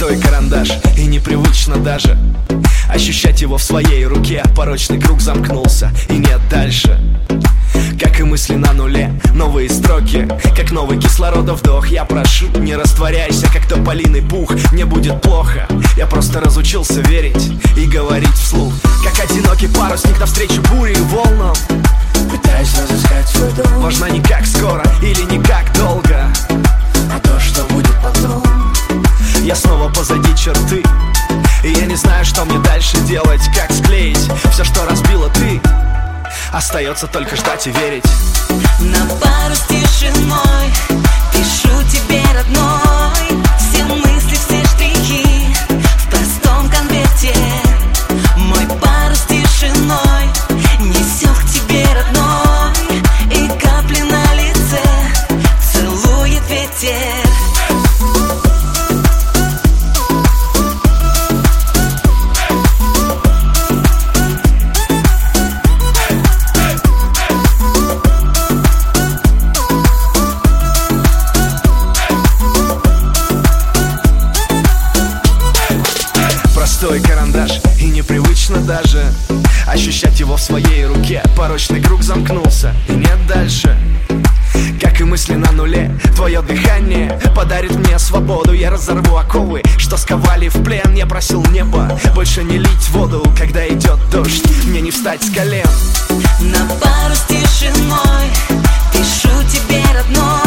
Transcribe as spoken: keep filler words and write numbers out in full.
Простой карандаш, и непривычно даже ощущать его в своей руке. Порочный круг замкнулся, и нет дальше. Как и мысли на нуле, новые строки, как новый кислорода вдох. Я прошу, не растворяйся, как тополиный пух. Мне будет плохо, я просто разучился верить и говорить вслух. Как одинокий парусник навстречу буре и волнам, пытаюсь разыскать свой дом. важно не как скоро или не как долго, а то, что будет потом. Я снова позади черты, и я не знаю, что мне дальше делать. Как склеить все, что разбила ты. Остается только ждать и верить. На пару с тишиной пишу тебе, родной, все мысли, все штрихи в простом конверте. Мой парус с тишиной несет к тебе, родной, и капли на лице целует ветер. Простой карандаш, и непривычно даже ощущать его в своей руке. Порочный круг замкнулся, и нет дальше. Как и мысли на нуле, твое дыхание подарит мне свободу. Я разорву оковы, что сковали в плен. Я просил неба больше не лить воду, когда идет дождь, мне не встать с колен. На пару с тишиной пишу тебе, родной,